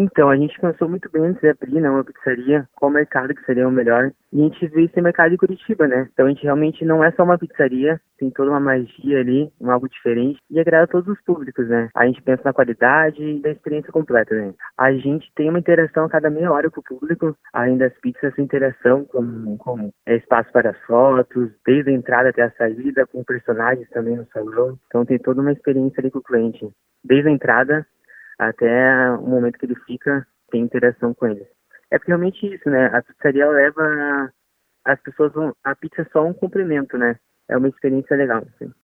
Então, a gente pensou muito bem antes de abrir, né, uma pizzaria, qual mercado que seria o melhor. E a gente vê esse mercado em Curitiba, né? Então a gente realmente não é só uma pizzaria, tem toda uma magia ali, algo diferente, e agrada a todos os públicos, né? A gente pensa na qualidade e da experiência completa, né? A gente tem uma interação a cada meia hora com o público, além das pizzas, essa interação com espaço para as fotos, desde a entrada até a saída, com personagens também no salão. Então tem toda uma experiência ali com o cliente, desde a entrada até o momento que ele fica, tem interação com ele. É porque realmente isso, né? A pizzaria leva as pessoas vão, a pizza é só um complemento, né? É uma experiência legal, assim.